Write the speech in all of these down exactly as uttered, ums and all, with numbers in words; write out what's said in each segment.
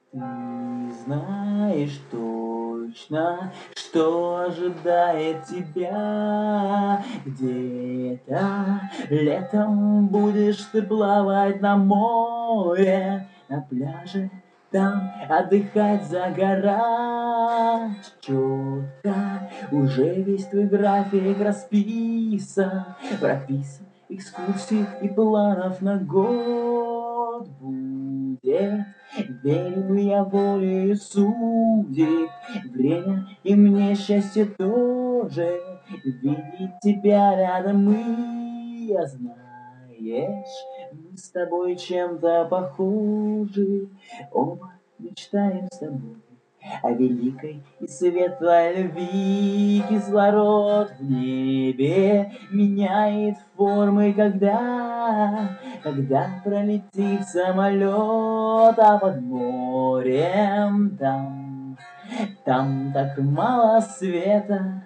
Ты знаешь точно, что ожидает тебя. Где-то летом будешь ты плавать на море, на пляже, там отдыхать, загорать. Четко уже весь твой график расписан, прописан экскурсий и планов на год. Будет, верю я воле судеб, время и мне счастье тоже видеть тебя рядом. Мы, а знаешь, мы с тобой чем-то похожи, оба мечтаем с тобой о великой и светлой любви. Кислород в небе меняет формы, когда, когда пролетит самолет, а под морем там, там так мало света,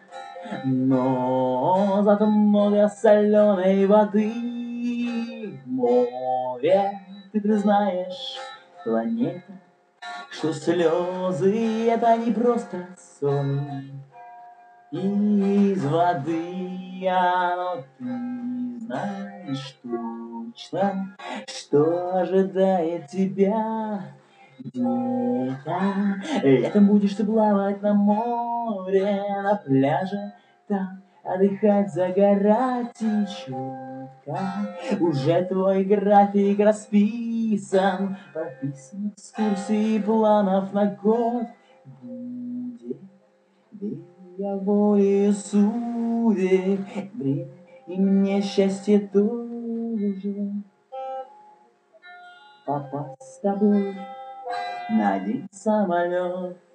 но зато много соленой воды. Море, ты признаешь, планета, что слезы это не просто соль из воды, а но ты знаешь точно, что ожидает тебя. Где-то летом будешь ты плавать на море, на пляже, там отдыхать, загорать и четко уже твой график расписан, прописан экскурсии планов на год. Будет, веря воле судеб, время и мне счастье тоже попасть с тобой на один самолет.